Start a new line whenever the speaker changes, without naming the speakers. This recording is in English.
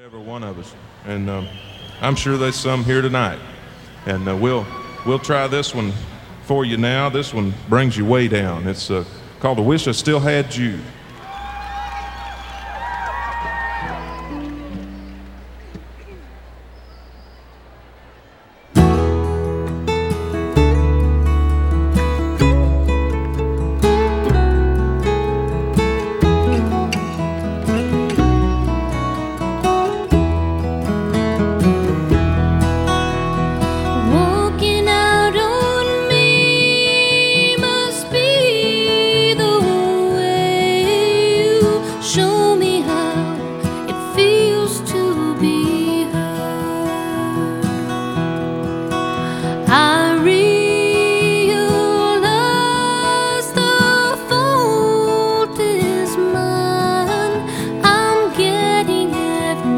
Every one of us, and I'm sure there's some here tonight, and we'll try this one for you now. This one brings you way down. It's called "I Wish I Still Had You."